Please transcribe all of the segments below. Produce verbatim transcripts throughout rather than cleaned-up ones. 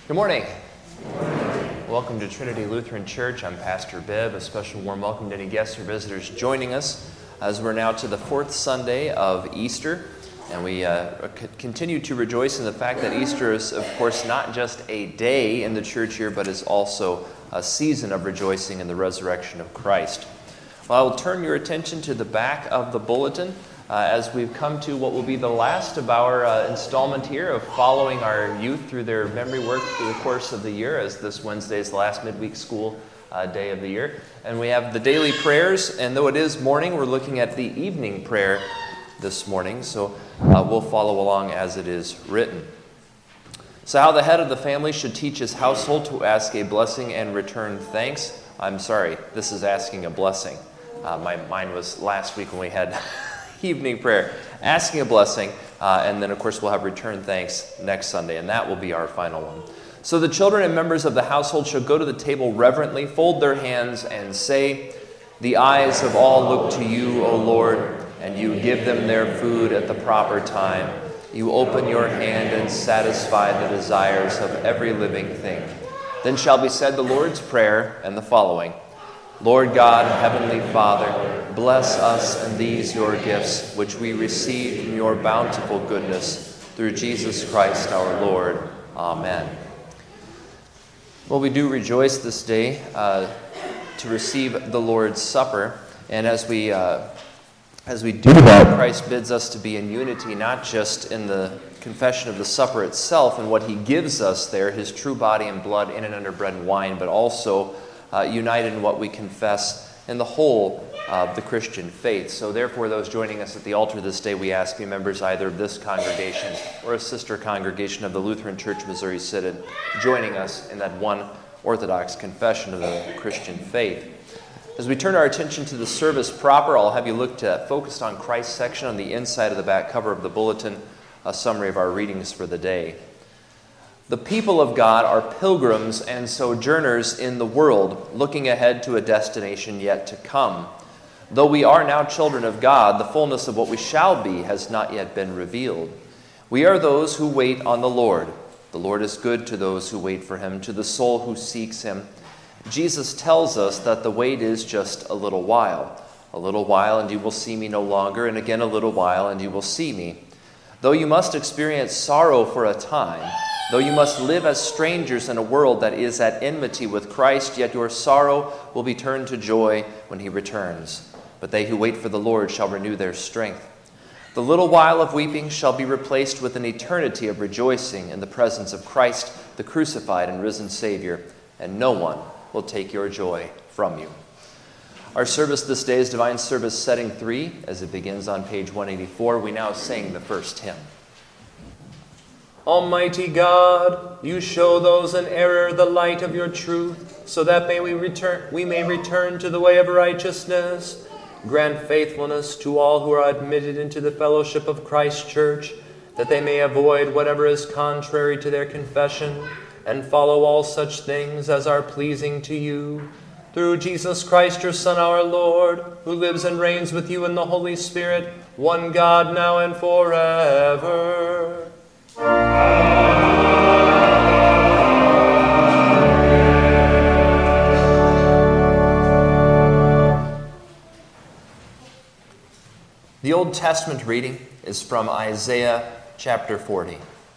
Good morning. Good morning. Welcome to Trinity Lutheran Church. I'm Pastor Bibb. A special warm welcome to any guests or visitors joining us as we're now to the fourth Sunday of Easter. And we uh, c- continue to rejoice in the fact that Easter is, of course, not just a day in the church year, but is also a season of rejoicing in the resurrection of Christ. Well, I will turn your attention to the back of the bulletin uh, as we've come to what will be the last of our uh, installment here of following our youth through their memory work through the course of the year, as this Wednesday is the last midweek school uh, day of the year. And we have the daily prayers, and though it is morning, we're looking at the evening prayer this morning, so uh, we'll follow along as it is written. So how the head of the family should teach his household to ask a blessing and return thanks. I'm sorry, this is asking a blessing. Uh, my mine was last week when we had evening prayer. Asking a blessing, uh, and then of course we'll have return thanks next Sunday, and that will be our final one. So the children and members of the household shall go to the table reverently, fold their hands, and say, "The eyes of all look to you, O Lord, and you give them their food at the proper time. You open your hand and satisfy the desires of every living thing." Then shall be said the Lord's Prayer and the following. Lord God, Heavenly Father, bless us and these your gifts, which we receive from your bountiful goodness, through Jesus Christ our Lord. Amen. Well, we do rejoice this day uh, to receive the Lord's Supper, and as we uh, As we do that, Christ bids us to be in unity, not just in the confession of the supper itself and what he gives us there, his true body and blood in and under bread and wine, but also uh, united in what we confess in the whole of the Christian faith. So therefore, those joining us at the altar this day, we ask, be members either of this congregation or a sister congregation of the Lutheran Church Missouri Synod, joining us in that one Orthodox confession of the Christian faith. As we turn our attention to the service proper, I'll have you look to Focused on Christ section on the inside of the back cover of the bulletin, a summary of our readings for the day. The people of God are pilgrims and sojourners in the world, looking ahead to a destination yet to come. Though we are now children of God, the fullness of what we shall be has not yet been revealed. We are those who wait on the Lord. The Lord is good to those who wait for him, to the soul who seeks him. Jesus tells us that the wait is just a little while. A little while and you will see me no longer, and again a little while and you will see me. Though you must experience sorrow for a time, though you must live as strangers in a world that is at enmity with Christ, yet your sorrow will be turned to joy when he returns. But they who wait for the Lord shall renew their strength. The little while of weeping shall be replaced with an eternity of rejoicing in the presence of Christ, the crucified and risen Savior, and no one will take your joy from you. Our service this day is Divine Service Setting three. As it begins on page one eighty-four, we now sing the first hymn. Almighty God, you show those in error the light of your truth, so that may we return we may return to the way of righteousness. Grant faithfulness to all who are admitted into the fellowship of Christ's church, that they may avoid whatever is contrary to their confession, and follow all such things as are pleasing to you. Through Jesus Christ, your Son, our Lord, who lives and reigns with you in the Holy Spirit, one God, now and forever. The Old Testament reading is from Isaiah chapter forty.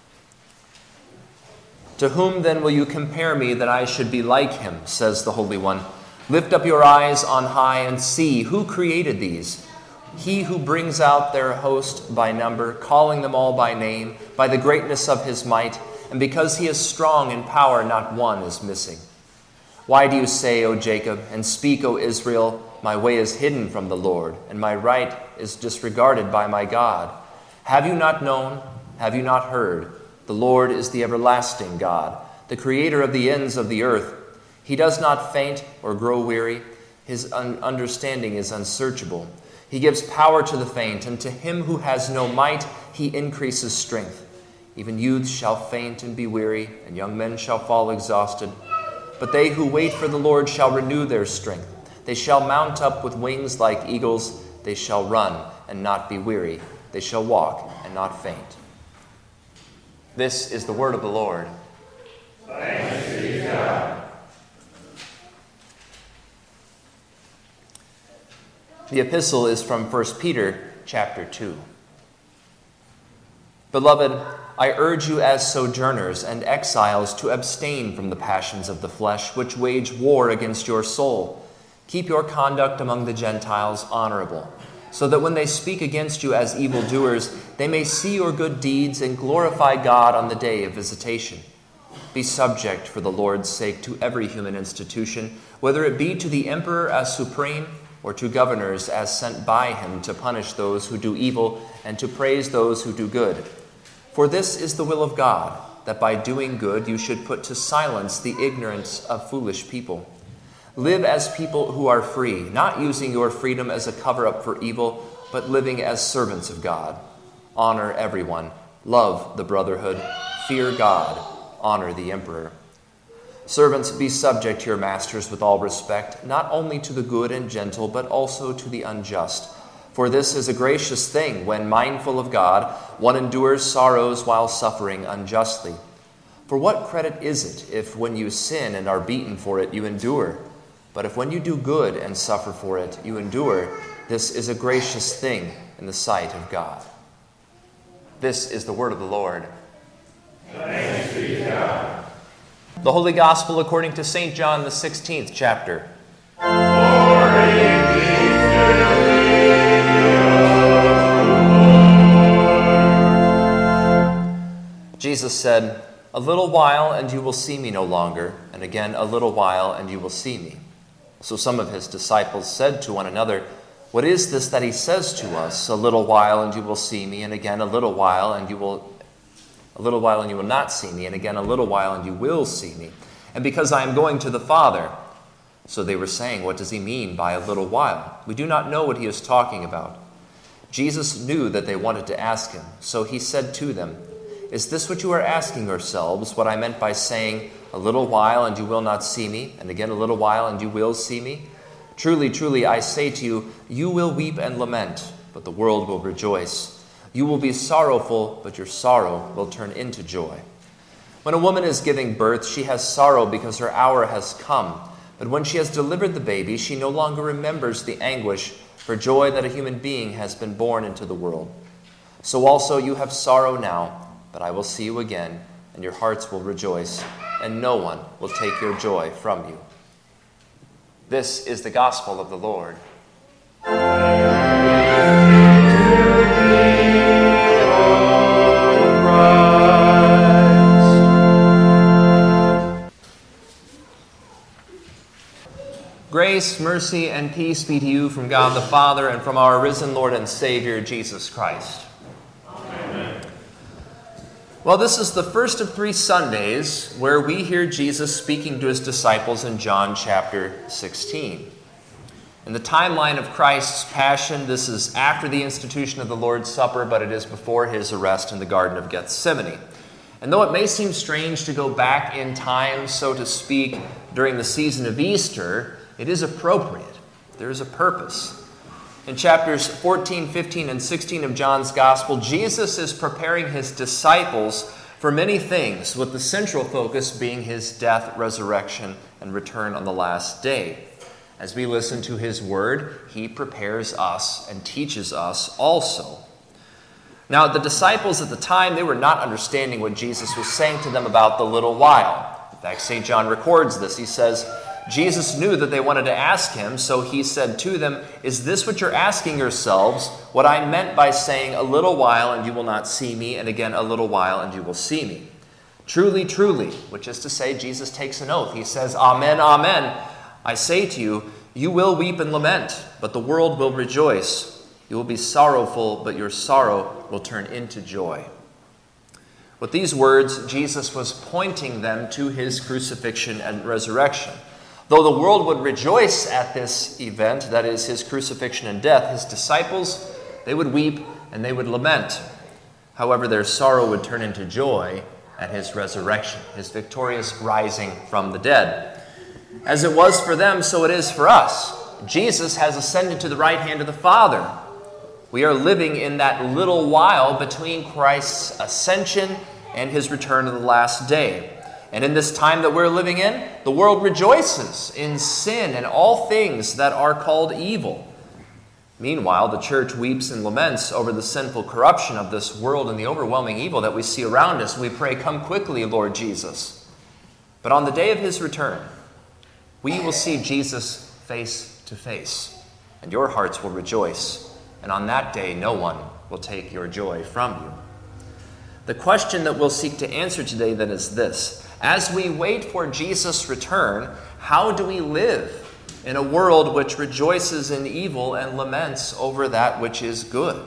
To whom then will you compare me that I should be like him, says the Holy One. Lift up your eyes on high and see who created these. He who brings out their host by number, calling them all by name, by the greatness of his might, and because he is strong in power, not one is missing. Why do you say, O Jacob, and speak, O Israel, my way is hidden from the Lord, and my right is disregarded by my God? Have you not known? Have you not heard? The Lord is the everlasting God, the creator of the ends of the earth. He does not faint or grow weary. His un- understanding is unsearchable. He gives power to the faint, and to him who has no might, he increases strength. Even youths shall faint and be weary, and young men shall fall exhausted. But they who wait for the Lord shall renew their strength. They shall mount up with wings like eagles. They shall run and not be weary. They shall walk and not faint. This is the word of the Lord. Thanks be to God. The epistle is from First Peter chapter two. Beloved, I urge you as sojourners and exiles to abstain from the passions of the flesh, which wage war against your soul. Keep your conduct among the Gentiles honorable, so that when they speak against you as evildoers, they may see your good deeds and glorify God on the day of visitation. Be subject for the Lord's sake to every human institution, whether it be to the emperor as supreme, or to governors as sent by him to punish those who do evil and to praise those who do good. For this is the will of God, that by doing good you should put to silence the ignorance of foolish people. Live as people who are free, not using your freedom as a cover-up for evil, but living as servants of God. Honor everyone, love the brotherhood, fear God, honor the emperor. Servants, be subject to your masters with all respect, not only to the good and gentle, but also to the unjust. For this is a gracious thing when, mindful of God, one endures sorrows while suffering unjustly. For what credit is it if when you sin and are beaten for it, you endure? But if when you do good and suffer for it, you endure, this is a gracious thing in the sight of God. This is the word of the Lord. Thanks be to God. The Holy Gospel according to Saint John, the sixteenth chapter. Glory be to thee. Jesus said, "A little while and you will see me no longer, and again a little while and you will see me." So some of his disciples said to one another, "What is this that he says to us? A little while and you will see me, and again a little while and you will a little while and you will not see me, and again a little while and you will see me. And because I am going to the Father." So they were saying, "What does he mean by a little while? We do not know what he is talking about." Jesus knew that they wanted to ask him, so he said to them, "Is this what you are asking yourselves, what I meant by saying, 'A little while and you will not see me, and again a little while and you will see me'? Truly, truly, I say to you, you will weep and lament, but the world will rejoice. You will be sorrowful, but your sorrow will turn into joy. When a woman is giving birth, she has sorrow because her hour has come. But when she has delivered the baby, she no longer remembers the anguish for joy that a human being has been born into the world. So also you have sorrow now, but I will see you again, and your hearts will rejoice, and no one will take your joy from you." This is the gospel of the Lord. Grace, mercy, and peace be to you from God the Father and from our risen Lord and Savior, Jesus Christ. Amen. Well, this is the first of three Sundays where we hear Jesus speaking to his disciples in John chapter sixteen. In the timeline of Christ's passion, this is after the institution of the Lord's Supper, but it is before his arrest in the Garden of Gethsemane. And though it may seem strange to go back in time, so to speak, during the season of Easter, it is appropriate. There is a purpose. In chapters fourteen, fifteen, and sixteen of John's Gospel, Jesus is preparing his disciples for many things, with the central focus being his death, resurrection, and return on the last day. As we listen to his word, he prepares us and teaches us also. Now, the disciples at the time, they were not understanding what Jesus was saying to them about the little while. In fact, Saint John records this. He says, Jesus knew that they wanted to ask him, so he said to them, "Is this what you're asking yourselves? What I meant by saying, 'A little while and you will not see me, and again a little while and you will see me'? Truly, truly," which is to say, Jesus takes an oath. He says, "Amen, amen. I say to you, you will weep and lament, but the world will rejoice. You will be sorrowful, but your sorrow will turn into joy." With these words, Jesus was pointing them to his crucifixion and resurrection. Though the world would rejoice at this event, that is, his crucifixion and death, his disciples, they would weep and they would lament. However, their sorrow would turn into joy at his resurrection, his victorious rising from the dead. As it was for them, so it is for us. Jesus has ascended to the right hand of the Father. We are living in that little while between Christ's ascension and his return on the last day. And in this time that we're living in, the world rejoices in sin and all things that are called evil. Meanwhile, the church weeps and laments over the sinful corruption of this world and the overwhelming evil that we see around us. We pray, "Come quickly, Lord Jesus." But on the day of his return, we will see Jesus face to face, and your hearts will rejoice. And on that day, no one will take your joy from you. The question that we'll seek to answer today then is this: as we wait for Jesus' return, how do we live in a world which rejoices in evil and laments over that which is good?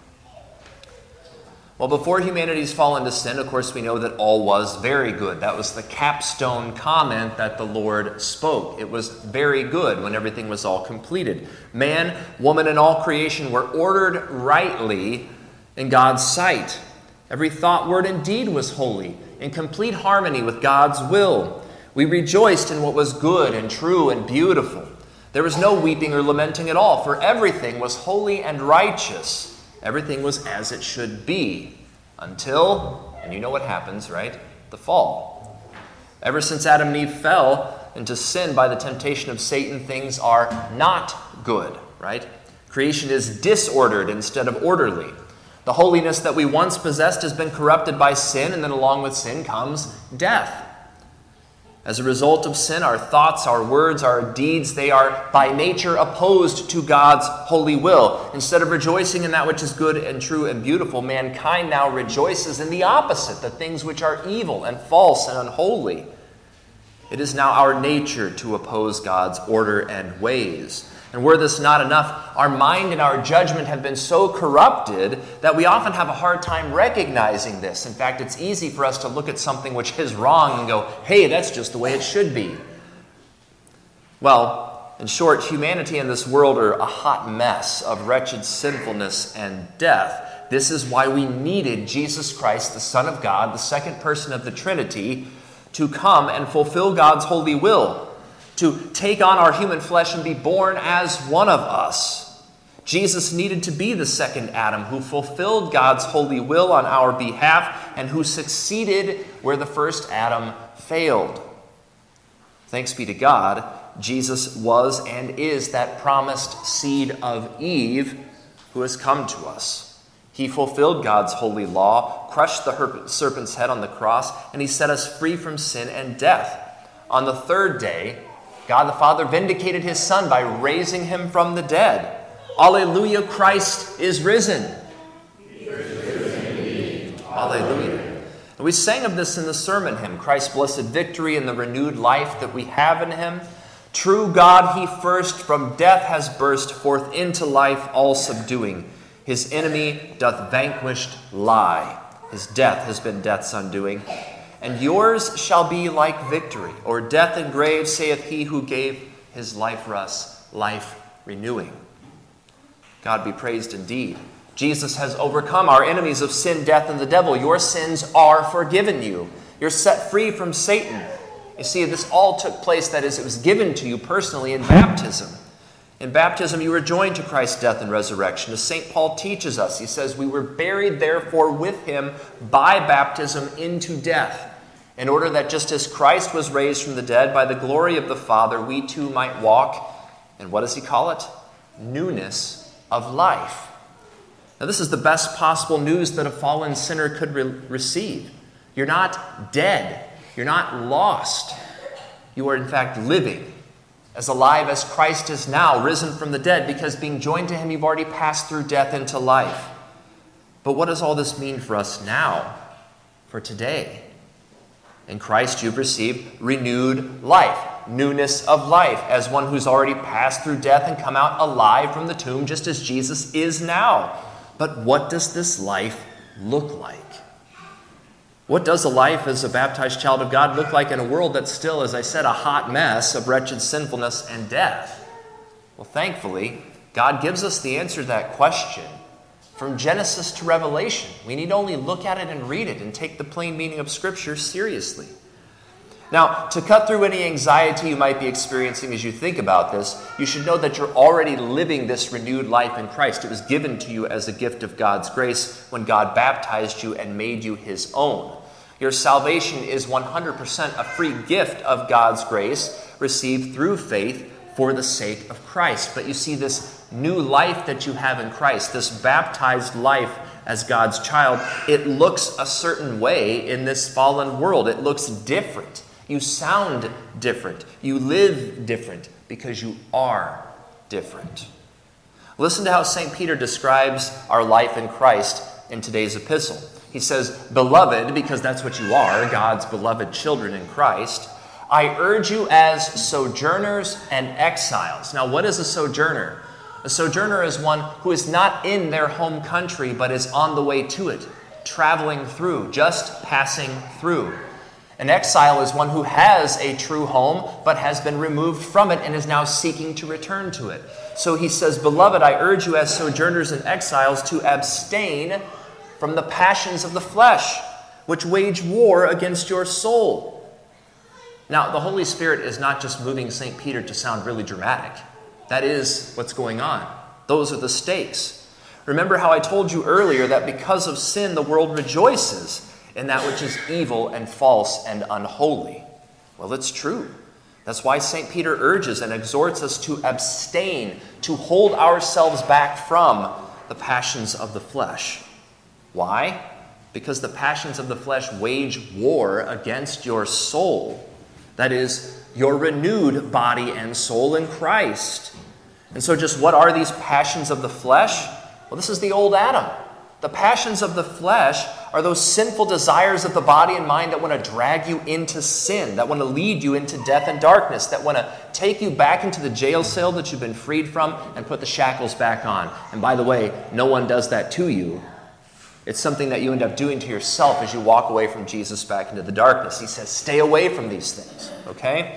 Well, before humanity's fall into sin, of course, we know that all was very good. That was the capstone comment that the Lord spoke. It was very good when everything was all completed. Man, woman, and all creation were ordered rightly in God's sight. Every thought, word, and deed was holy, in complete harmony with God's will. We rejoiced in what was good and true and beautiful. There was no weeping or lamenting at all, for everything was holy and righteous. Everything was as it should be, until, and you know what happens, right? The fall. Ever since Adam and Eve fell into sin by the temptation of Satan, things are not good, right? Creation is disordered instead of orderly. The holiness that we once possessed has been corrupted by sin, and then along with sin comes death. As a result of sin, our thoughts, our words, our deeds, they are by nature opposed to God's holy will. Instead of rejoicing in that which is good and true and beautiful, mankind now rejoices in the opposite, the things which are evil and false and unholy. It is now our nature to oppose God's order and ways. And were this not enough, our mind and our judgment have been so corrupted that we often have a hard time recognizing this. In fact, it's easy for us to look at something which is wrong and go, hey, that's just the way it should be. Well, in short, humanity and this world are a hot mess of wretched sinfulness and death. This is why we needed Jesus Christ, the Son of God, the second person of the Trinity, to come and fulfill God's holy will, to take on our human flesh and be born as one of us. Jesus needed to be the second Adam who fulfilled God's holy will on our behalf and who succeeded where the first Adam failed. Thanks be to God, Jesus was and is that promised seed of Eve who has come to us. He fulfilled God's holy law, crushed the serpent's head on the cross, and he set us free from sin and death. On the third day, God the Father vindicated his Son by raising him from the dead. Alleluia, Christ is risen. He is risen indeed. Alleluia. And we sang of this in the sermon hymn, Christ's blessed victory and the renewed life that we have in him. True God, he first from death has burst forth into life, all subduing. His enemy doth vanquished lie. His death has been death's undoing. And yours shall be like victory, or death and grave, saith he who gave his life for us, life renewing. God be praised indeed. Jesus has overcome our enemies of sin, death, and the devil. Your sins are forgiven you. You're set free from Satan. You see, this all took place, that is, it was given to you personally in baptism. In baptism, you were joined to Christ's death and resurrection. As Saint Paul teaches us, he says, we were buried, therefore, with him by baptism into death, in order that just as Christ was raised from the dead by the glory of the Father, we too might walk, and what does he call it? Newness of life. Now, this is the best possible news that a fallen sinner could re- receive. You're not dead. You're not lost. You are, in fact, living, as alive as Christ is now, risen from the dead, because being joined to him, you've already passed through death into life. But what does all this mean for us now, for today? In Christ, you've received renewed life, newness of life, as one who's already passed through death and come out alive from the tomb, just as Jesus is now. But what does this life look like? What does a life as a baptized child of God look like in a world that's still, as I said, a hot mess of wretched sinfulness and death? Well, thankfully, God gives us the answer to that question from Genesis to Revelation. We need only look at it and read it and take the plain meaning of Scripture seriously. Now, to cut through any anxiety you might be experiencing as you think about this, you should know that you're already living this renewed life in Christ. It was given to you as a gift of God's grace when God baptized you and made you his own. Your salvation is one hundred percent a free gift of God's grace received through faith for the sake of Christ. But you see, this new life that you have in Christ, this baptized life as God's child, it looks a certain way in this fallen world. It looks different. You sound different. You live different because you are different. Listen to how Saint Peter describes our life in Christ in today's epistle. He says, "Beloved," because that's what you are, God's beloved children in Christ, "I urge you as sojourners and exiles." Now, what is a sojourner? A sojourner is one who is not in their home country, but is on the way to it, traveling through, just passing through. An exile is one who has a true home, but has been removed from it and is now seeking to return to it. So he says, "Beloved, I urge you as sojourners and exiles to abstain from the passions of the flesh, which wage war against your soul." Now, the Holy Spirit is not just moving Saint Peter to sound really dramatic. That is what's going on. Those are the stakes. Remember how I told you earlier that because of sin, the world rejoices in that which is evil and false and unholy. Well, it's true. That's why Saint Peter urges and exhorts us to abstain, to hold ourselves back from the passions of the flesh. Why? Because the passions of the flesh wage war against your soul. That is, your renewed body and soul in Christ. And so just what are these passions of the flesh? Well, this is the old Adam. The passions of the flesh are those sinful desires of the body and mind that want to drag you into sin, that want to lead you into death and darkness, that want to take you back into the jail cell that you've been freed from and put the shackles back on. And by the way, no one does that to you. It's something that you end up doing to yourself as you walk away from Jesus back into the darkness. He says, stay away from these things, okay?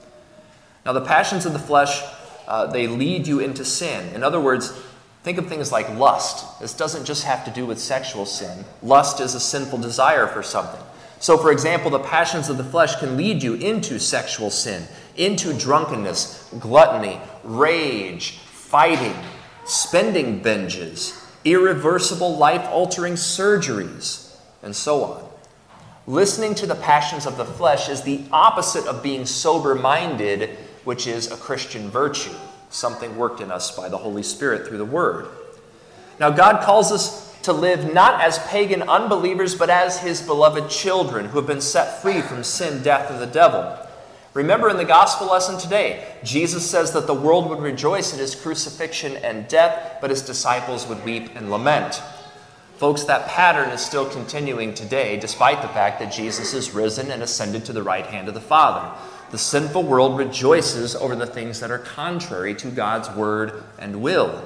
Now, the passions of the flesh, uh, they lead you into sin. In other words, think of things like lust. This doesn't just have to do with sexual sin. Lust is a sinful desire for something. So, for example, the passions of the flesh can lead you into sexual sin, into drunkenness, gluttony, rage, fighting, spending binges, irreversible life-altering surgeries, and so on. Listening to the passions of the flesh is the opposite of being sober-minded, which is a Christian virtue, something worked in us by the Holy Spirit through the Word. Now, God calls us to live not as pagan unbelievers, but as His beloved children who have been set free from sin, death, and the devil. Remember in the gospel lesson today, Jesus says that the world would rejoice at His crucifixion and death, but His disciples would weep and lament. Folks, that pattern is still continuing today, despite the fact that Jesus is risen and ascended to the right hand of the Father. The sinful world rejoices over the things that are contrary to God's word and will,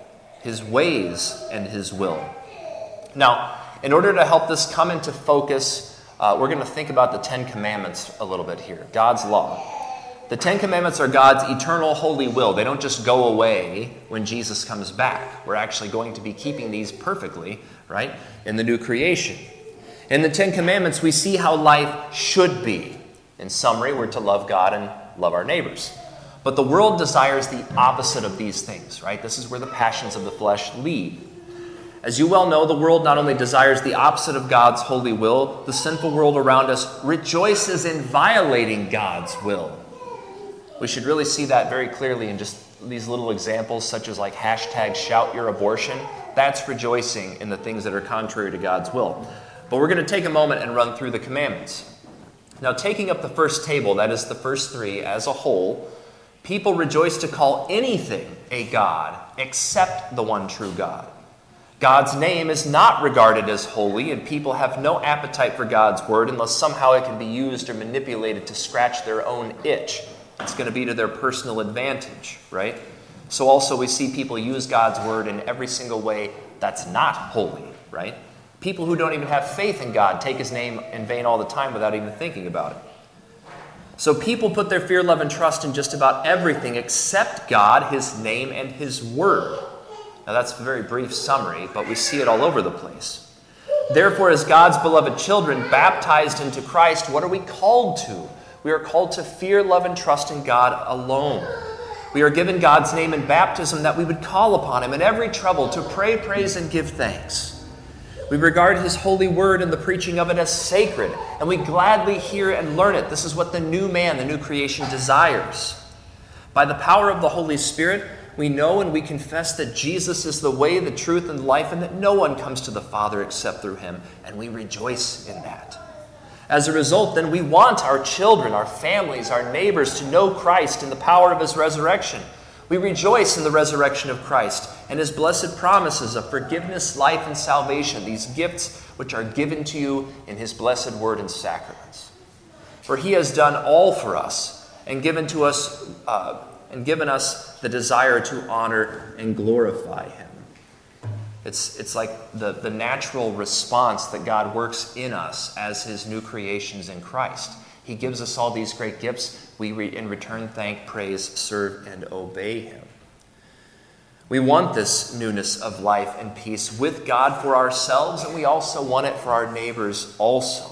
His ways and His will. Now, in order to help this come into focus, Uh, we're going to think about the Ten Commandments a little bit here, God's law. The Ten Commandments are God's eternal holy will. They don't just go away when Jesus comes back. We're actually going to be keeping these perfectly, right, in the new creation. In the Ten Commandments, we see how life should be. In summary, we're to love God and love our neighbors. But the world desires the opposite of these things, right? This is where the passions of the flesh lead. As you well know, the world not only desires the opposite of God's holy will, the sinful world around us rejoices in violating God's will. We should really see that very clearly in just these little examples, such as like hashtag shout your abortion. That's rejoicing in the things that are contrary to God's will. But we're going to take a moment and run through the commandments. Now, taking up the first table, that is the first three as a whole, people rejoice to call anything a god except the one true God. God's name is not regarded as holy, and people have no appetite for God's word unless somehow it can be used or manipulated to scratch their own itch. It's going to be to their personal advantage, right? So also we see people use God's word in every single way that's not holy, right? People who don't even have faith in God take His name in vain all the time without even thinking about it. So people put their fear, love, and trust in just about everything except God, His name, and His word. Now that's a very brief summary, but we see it all over the place. Therefore, as God's beloved children, baptized into Christ, what are we called to? We are called to fear, love, and trust in God alone. We are given God's name in baptism that we would call upon Him in every trouble to pray, praise, and give thanks. We regard his holy word and the preaching of it as sacred, and we gladly hear and learn it. This is what the new man, the new creation, desires. By the power of the Holy Spirit, we know and we confess that Jesus is the way, the truth, and the life, and that no one comes to the Father except through him, and we rejoice in that. As a result, then, we want our children, our families, our neighbors to know Christ and the power of his resurrection. We rejoice in the resurrection of Christ and his blessed promises of forgiveness, life, and salvation, these gifts which are given to you in his blessed word and sacraments. For he has done all for us and given to us uh, and given us the desire to honor and glorify him. It's, it's like the, the natural response that God works in us as his new creations in Christ. He gives us all these great gifts. We re, in return thank, praise, serve, and obey him. We want this newness of life and peace with God for ourselves, and we also want it for our neighbors also.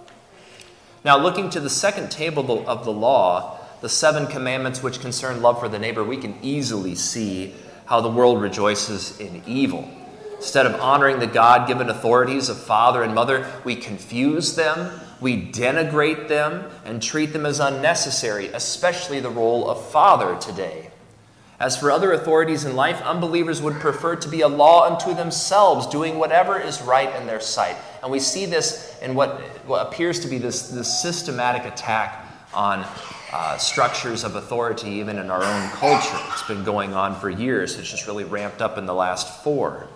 Now, looking to the second table of the law, the seven commandments which concern love for the neighbor, we can easily see how the world rejoices in evil. Instead of honoring the God-given authorities of father and mother, we confuse them, we denigrate them, and treat them as unnecessary, especially the role of father today. As for other authorities in life, unbelievers would prefer to be a law unto themselves, doing whatever is right in their sight. And we see this in what, what appears to be this, this systematic attack on uh, structures of authority, even in our own culture. It's been going on for years. It's just really ramped up in the last four.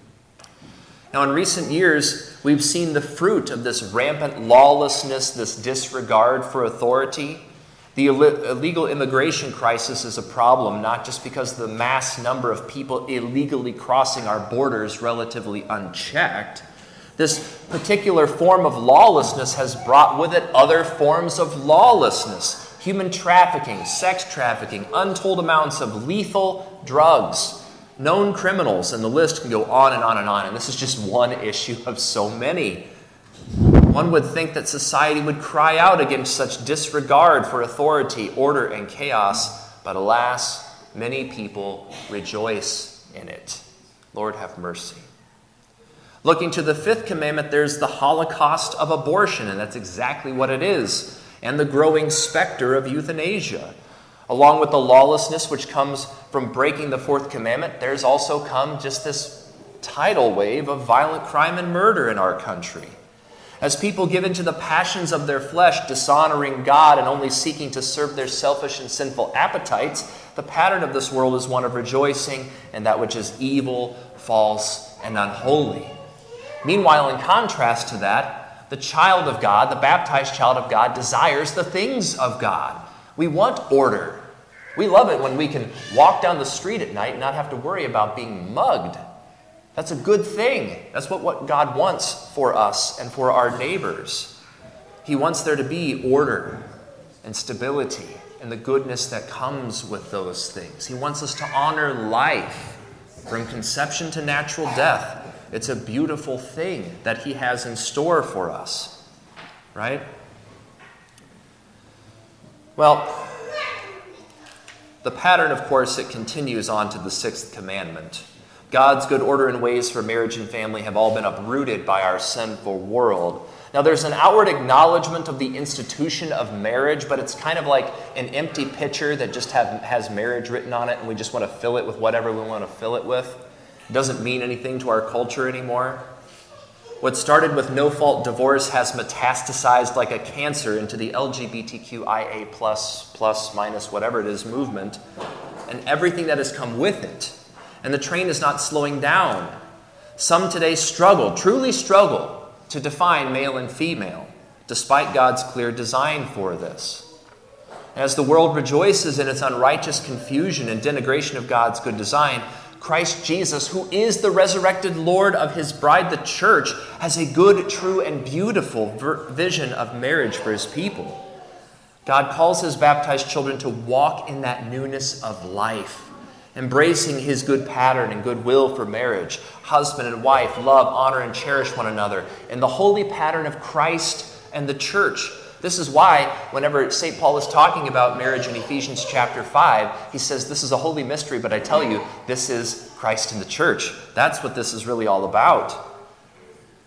Now, in recent years, we've seen the fruit of this rampant lawlessness, this disregard for authority. The illegal immigration crisis is a problem, not just because of the mass number of people illegally crossing our borders relatively unchecked. This particular form of lawlessness has brought with it other forms of lawlessness. Human trafficking, sex trafficking, untold amounts of lethal drugs, known criminals, and the list can go on and on and on. And this is just one issue of so many. One would think that society would cry out against such disregard for authority, order, and chaos, but alas, many people rejoice in it. Lord, have mercy. Looking to the fifth commandment, there's the Holocaust of abortion, and that's exactly what it is, and the growing specter of euthanasia. Along with the lawlessness which comes from breaking the fourth commandment, there's also come just this tidal wave of violent crime and murder in our country. As people give into the passions of their flesh, dishonoring God and only seeking to serve their selfish and sinful appetites, the pattern of this world is one of rejoicing in that which is evil, false, and unholy. Meanwhile, in contrast to that, the child of God, the baptized child of God, desires the things of God. We want order. We love it when we can walk down the street at night and not have to worry about being mugged. That's a good thing. That's what, what God wants for us and for our neighbors. He wants there to be order and stability and the goodness that comes with those things. He wants us to honor life from conception to natural death. It's a beautiful thing that he has in store for us, right? Well, the pattern, of course, it continues on to the sixth commandment. God's good order and ways for marriage and family have all been uprooted by our sinful world. Now, there's an outward acknowledgement of the institution of marriage, but it's kind of like an empty pitcher that just have, has marriage written on it, and we just want to fill it with whatever we want to fill it with. It doesn't mean anything to our culture anymore. What started with no-fault divorce has metastasized like a cancer into the L G B T Q I A plus, plus, minus, whatever it is, movement, and everything that has come with it. And the train is not slowing down. Some today struggle, truly struggle, to define male and female, despite God's clear design for this. As the world rejoices in its unrighteous confusion and denigration of God's good design, Christ Jesus, who is the resurrected Lord of his bride, the church, has a good, true, and beautiful ver- vision of marriage for his people. God calls his baptized children to walk in that newness of life, embracing his good pattern and good will for marriage. Husband and wife love, honor, and cherish one another in the holy pattern of Christ and the church. This is why whenever Saint Paul is talking about marriage in Ephesians chapter five, he says this is a holy mystery, but I tell you, this is Christ and the church. That's what this is really all about.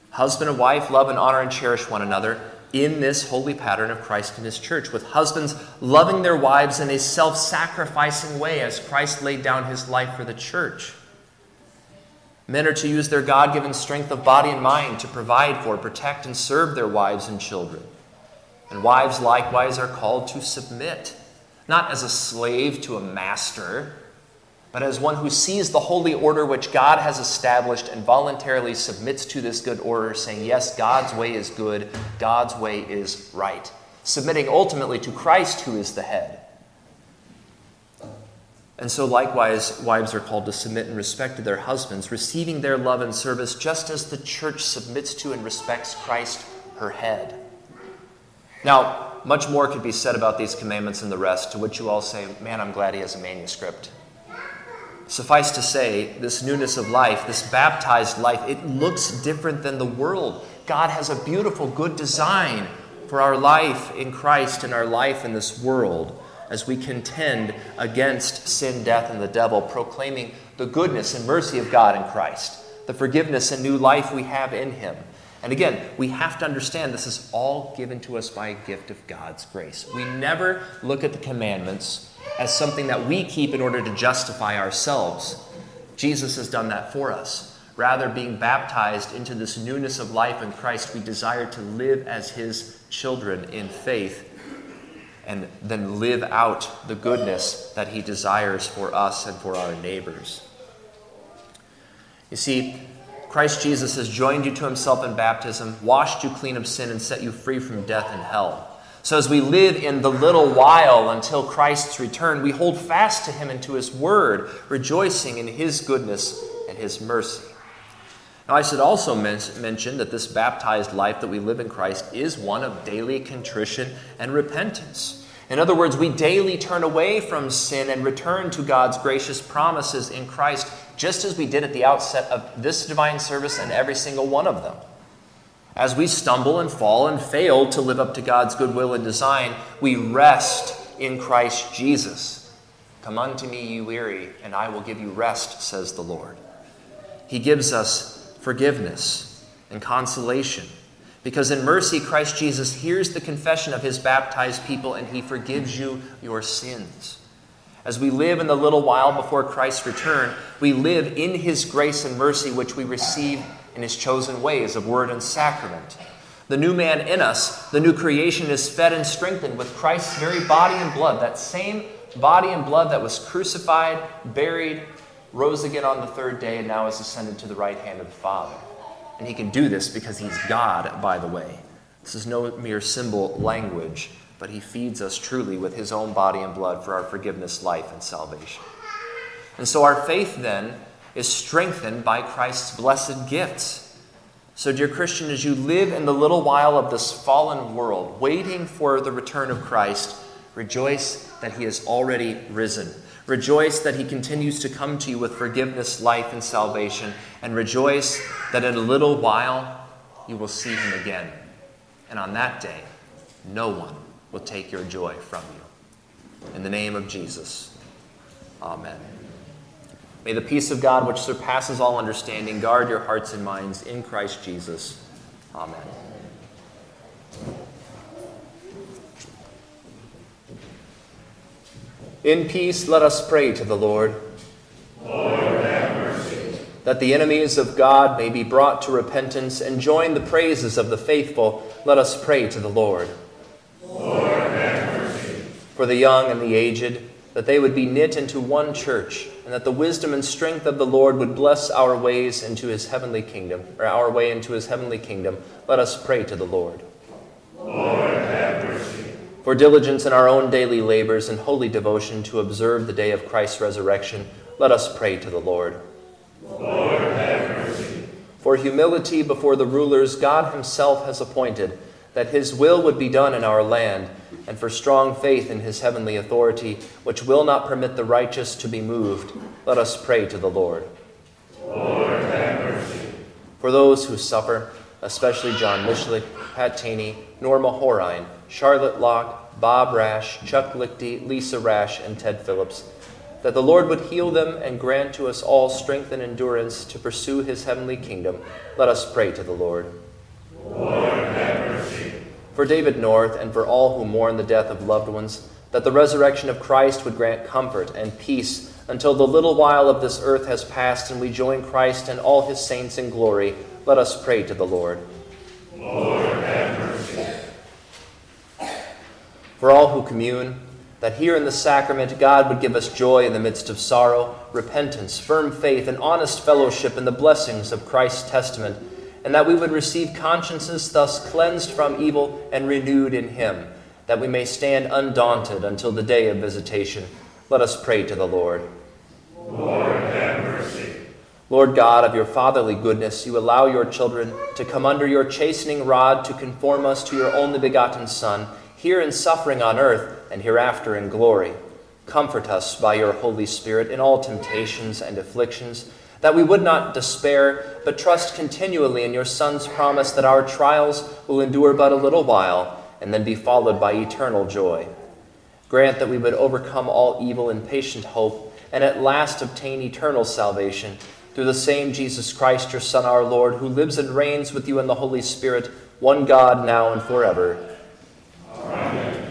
Husband and wife love and honor and cherish one another in this holy pattern of Christ and his church, with husbands loving their wives in a self-sacrificing way as Christ laid down his life for the church. Men are to use their God-given strength of body and mind to provide for, protect, and serve their wives and children. And wives likewise are called to submit, not as a slave to a master, but as one who sees the holy order which God has established and voluntarily submits to this good order, saying, yes, God's way is good, God's way is right, submitting ultimately to Christ, who is the head. And so likewise, wives are called to submit and respect to their husbands, receiving their love and service just as the church submits to and respects Christ, her head. Now, much more could be said about these commandments and the rest, to which you all say, man, I'm glad he has a manuscript. Suffice to say, this newness of life, this baptized life, it looks different than the world. God has a beautiful, good design for our life in Christ and our life in this world as we contend against sin, death, and the devil, proclaiming the goodness and mercy of God in Christ, the forgiveness and new life we have in him. And again, we have to understand this is all given to us by a gift of God's grace. We never look at the commandments as something that we keep in order to justify ourselves. Jesus has done that for us. Rather, being baptized into this newness of life in Christ, we desire to live as his children in faith and then live out the goodness that he desires for us and for our neighbors. You see, Christ Jesus has joined you to himself in baptism, washed you clean of sin, and set you free from death and hell. So as we live in the little while until Christ's return, we hold fast to him and to his word, rejoicing in his goodness and his mercy. Now, I should also men- mention that this baptized life that we live in Christ is one of daily contrition and repentance. In other words, we daily turn away from sin and return to God's gracious promises in Christ, just as we did at the outset of this divine service and every single one of them. As we stumble and fall and fail to live up to God's goodwill and design, we rest in Christ Jesus. Come unto me, ye weary, and I will give you rest, says the Lord. He gives us forgiveness and consolation, because in mercy, Christ Jesus hears the confession of his baptized people, and he forgives you your sins. As we live in the little while before Christ's return, we live in his grace and mercy, which we receive in his chosen ways of word and sacrament. The new man in us, the new creation, is fed and strengthened with Christ's very body and blood, that same body and blood that was crucified, buried, rose again on the third day, and now is ascended to the right hand of the Father. And he can do this because he's God, by the way. This is no mere symbol language, but he feeds us truly with his own body and blood for our forgiveness, life, and salvation. And so our faith then is strengthened by Christ's blessed gifts. So, dear Christian, as you live in the little while of this fallen world, waiting for the return of Christ, rejoice that he has already risen. Rejoice that he continues to come to you with forgiveness, life, and salvation. And rejoice that in a little while you will see him again. And on that day, no one will take your joy from you. In the name of Jesus, amen. May the peace of God, which surpasses all understanding, guard your hearts and minds in Christ Jesus. Amen. In peace, let us pray to the Lord. Lord, have mercy. That the enemies of God may be brought to repentance and join the praises of the faithful, let us pray to the Lord. Lord, have mercy. For the young and the aged, that they would be knit into one church, and that the wisdom and strength of the Lord would bless our ways into his heavenly kingdom, or our way into his heavenly kingdom, let us pray to the Lord. Lord, have mercy. For diligence in our own daily labors and holy devotion to observe the day of Christ's resurrection, let us pray to the Lord. Lord, have mercy. For humility before the rulers God himself has appointed, that his will would be done in our land, and for strong faith in his heavenly authority, which will not permit the righteous to be moved, let us pray to the Lord. Lord, have mercy. For those who suffer, especially John Mishlik, Pat Taney, Norma Horine, Charlotte Locke, Bob Rash, Chuck Lichty, Lisa Rash, and Ted Phillips, that the Lord would heal them and grant to us all strength and endurance to pursue his heavenly kingdom. Let us pray to the Lord. Lord, have mercy. For David North and for all who mourn the death of loved ones, that the resurrection of Christ would grant comfort and peace until the little while of this earth has passed and we join Christ and all his saints in glory. Let us pray to the Lord. Lord, have mercy. For all who commune, that here in the sacrament God would give us joy in the midst of sorrow, repentance, firm faith, and honest fellowship in the blessings of Christ's testament, and that we would receive consciences thus cleansed from evil and renewed in him, that we may stand undaunted until the day of visitation. Let us pray to the Lord. Lord, have mercy. Lord God, of your fatherly goodness, you allow your children to come under your chastening rod to conform us to your only begotten Son, here in suffering on earth and hereafter in glory. Comfort us by your Holy Spirit in all temptations and afflictions, that we would not despair, but trust continually in your Son's promise that our trials will endure but a little while, and then be followed by eternal joy. Grant that we would overcome all evil in patient hope, and at last obtain eternal salvation, through the same Jesus Christ, your Son, our Lord, who lives and reigns with you in the Holy Spirit, one God, now and forever. Amen.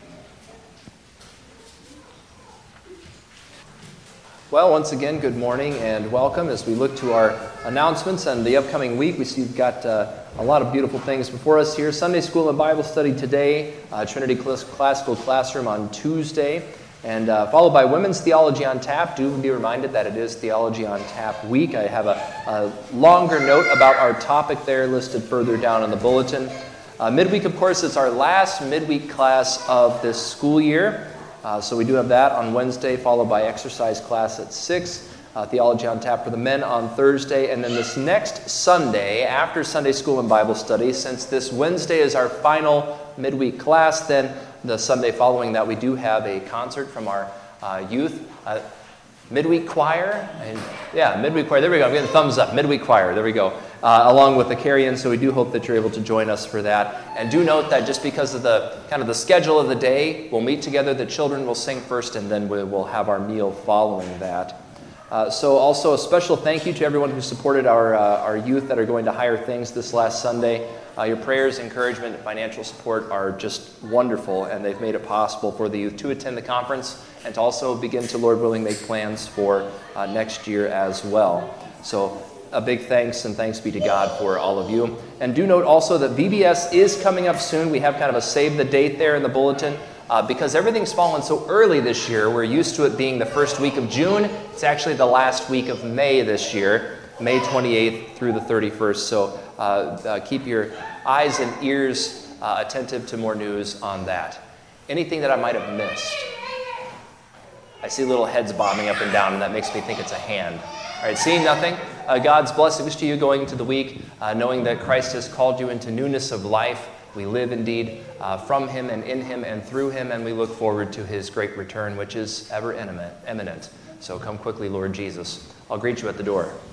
Well, once again, good morning and welcome. As we look to our announcements and the upcoming week, we see we've got uh, a lot of beautiful things before us here. Sunday school and Bible study today, uh, Trinity Classical Classroom on Tuesday, and uh, followed by Women's Theology on Tap. Do be reminded that it is Theology on Tap week. I have a, a longer note about our topic there listed further down in the bulletin. Uh, midweek, of course, is our last midweek class of this school year. Uh, so we do have that on Wednesday, followed by exercise class at six, uh, Theology on Tap for the men on Thursday, and then this next Sunday, after Sunday school and Bible study, since this Wednesday is our final midweek class, then the Sunday following that we do have a concert from our uh, youth uh, midweek choir, and yeah, midweek choir, there we go, I'm getting thumbs up, midweek choir, there we go, uh, along with the carry-in, so we do hope that you're able to join us for that. And do note that just because of the kind of the schedule of the day, we'll meet together, the children will sing first, and then we will have our meal following that. Uh, so also a special thank you to everyone who supported our, uh, our youth that are going to Higher Things this last Sunday. Uh, your prayers, encouragement, and financial support are just wonderful, and they've made it possible for the youth to attend the conference and to also begin to, Lord willing, make plans for uh, next year as well. So a big thanks, and thanks be to God for all of you. And do note also that V B S is coming up soon. We have kind of a save the date there in the bulletin. Uh, because everything's fallen so early this year, we're used to it being the first week of June. It's actually the last week of May this year, May twenty-eighth through the thirty-first. So uh, uh, keep your eyes and ears uh, attentive to more news on that. Anything that I might have missed? I see little heads bobbing up and down, and that makes me think it's a hand. All right, seeing nothing, uh, God's blessings to you going into the week, uh, knowing that Christ has called you into newness of life. We live indeed uh, from him and in him and through him, and we look forward to his great return, which is ever imminent. So come quickly, Lord Jesus. I'll greet you at the door.